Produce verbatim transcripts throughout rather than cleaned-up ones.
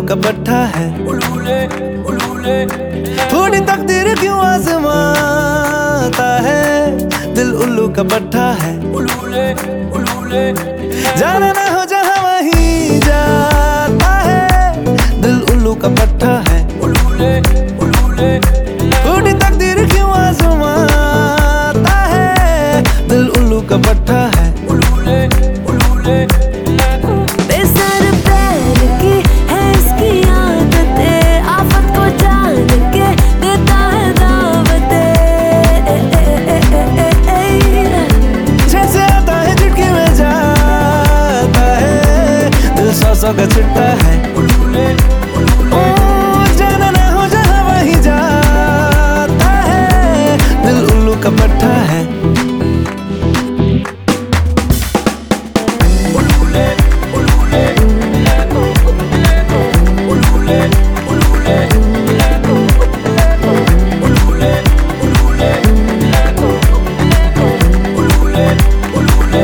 का पट्टा है। उलूले उलूले थोड़ी तकदीर क्यों आजमाता है, दिल उल्लू का पट्टा है। उलूले उलूले जाना ना हो जहाँ वहीं जाता है, दिल उल्लू का पट्टा है। उलूले उलूले थोड़ी तकदीर क्यों आजमाता है, दिल उल्लू का पट्टा है। उलूले उलूले बेसर पैर की है इसकी आदतें, आफत को जान के देता है दावतें। जैसे आता है झटके में जाता है, दिल सौ सौ का छिट्टा है। उलूले ओ जाना ना हो जहाँ वहीं जाता है, दिल उल्लू का पट्टा है। उलूले उलूले उलूले उलूले उलूले उलूले उलूले उलूले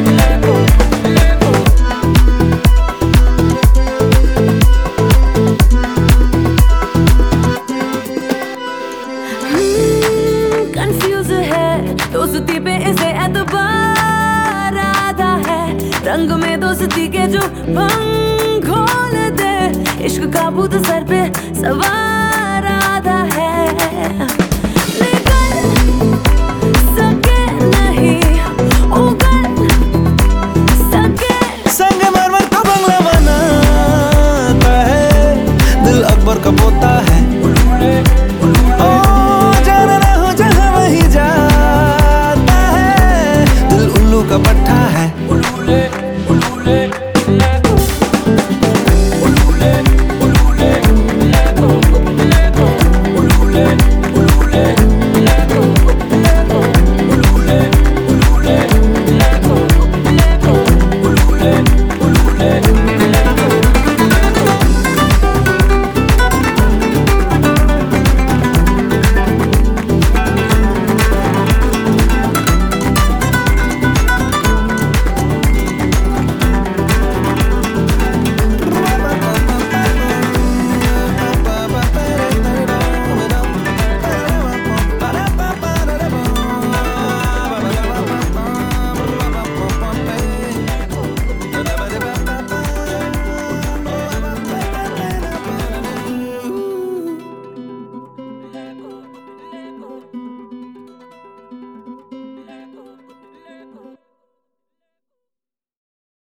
कंफ्यूज है दोस्ती पे इसे एतबार आधा है, रंग में दोस्ती के जो भंग खोल दे, इश्क का भूत सर पे सवार आधा है।